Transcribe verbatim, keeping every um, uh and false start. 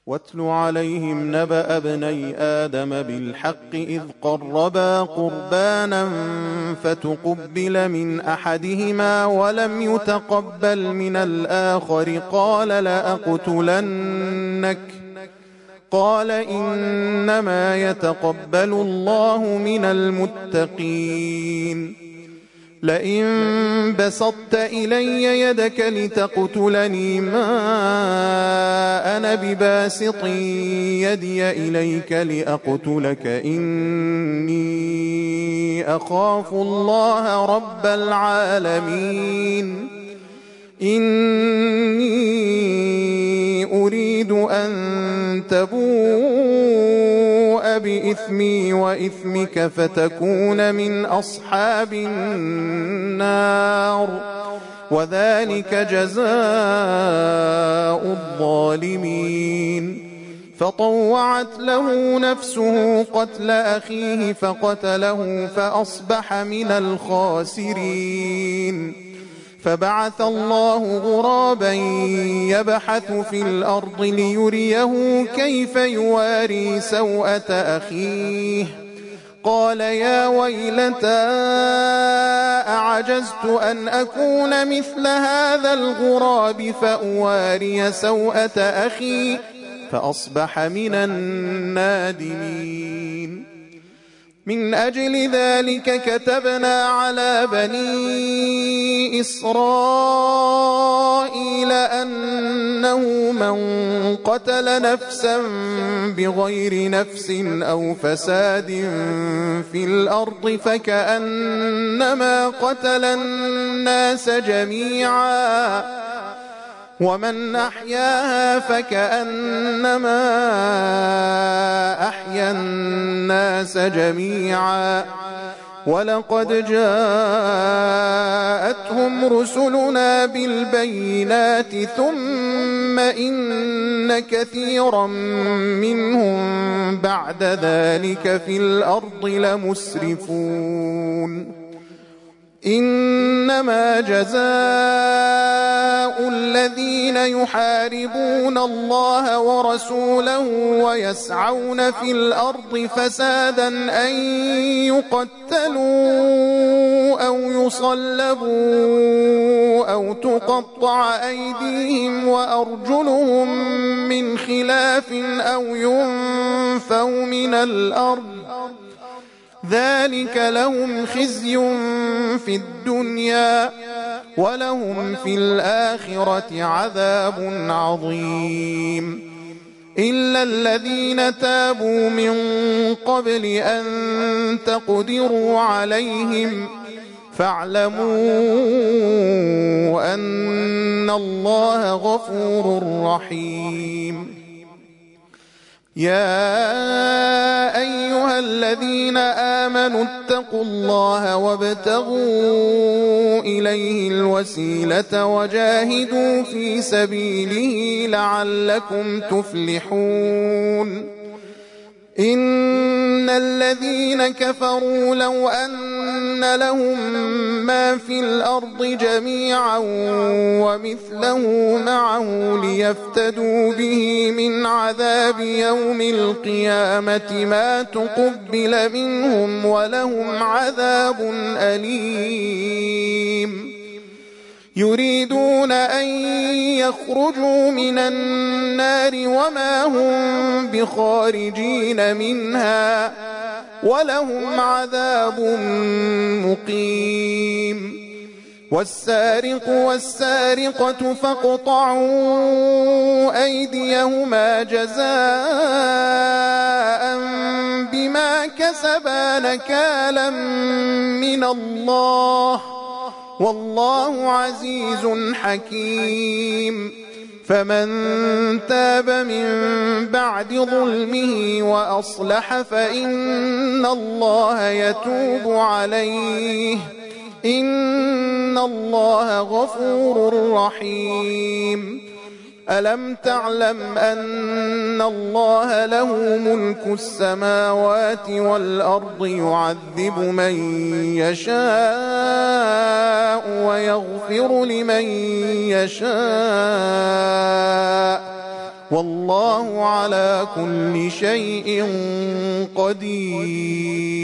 واتل عليهم نبأ ابني آدم بالحق إذ قربا قربانا فتقبل من أحدهما ولم يتقبل من الآخر قال لأقتلنك قال إنما يتقبل الله من المتقين لئن بسطت إلي يدك لتقتلني ما أنا بباسط يدي إليك لأقتلك إني أخاف الله رب العالمين إني أريد أن تبوء بإثمي وإثمك فتكون من أصحاب النار وذلك جزاء الظالمين فطوعت له نفسه قتل أخيه فقتله فأصبح من الخاسرين فبعث الله غرابا يبحث في الأرض ليريه كيف يواري سوءة أخيه قال يا ويلتى أعجزت أن أكون مثل هذا الغراب فأواري سوءة أخي فأصبح من النادمين من أجل ذلك كتبنا على بني إسرائيل أنه من قتل نفسا بغير نفس أو فساد في الأرض فكأنما قتل الناس جميعا ومن أحياها فكأنما أحيا الناس جميعا ولقد جاءتهم رسلنا بالبينات ثم إن كثيرا منهم بعد ذلك في الأرض لمسرفون إنما جزاء الذين يحاربون الله ورسوله ويسعون في الأرض فسادا أن يقتلوا أو يصلبوا أو تقطع أيديهم وأرجلهم من خلاف أو ينفوا من الأرض ذلك لهم خزي في الدنيا ولهم في الآخرة عذاب عظيم إلا الذين تابوا من قبل أن تقدروا عليهم فاعلموا أن الله غفور رحيم يا أيها الذين آمنوا اتقوا الله وابتغوا إليه الوسيلة وجاهدوا في سبيله لعلكم تفلحون إن الذين كفروا لو أن لهم ما في الأرض جميعا ومثله معه ليفتدوا به من عذاب يوم القيامة ما تقبل منهم ولهم عذاب أليم يريدون أن يخرجوا من النار وما هم بخارجين منها ولهم عذاب مقيم والسارق والسارقة فاقطعوا أيديهما جزاء بما كسبا نكالا من الله والله عزيز حكيم فمن تاب من بعد ظلمه وأصلح فإن الله يتوب عليه إن الله غفور رحيم ألم تعلم أن الله له ملك السماوات والأرض يعذب من يشاء ويغفر لمن يشاء والله على كل شيء قدير.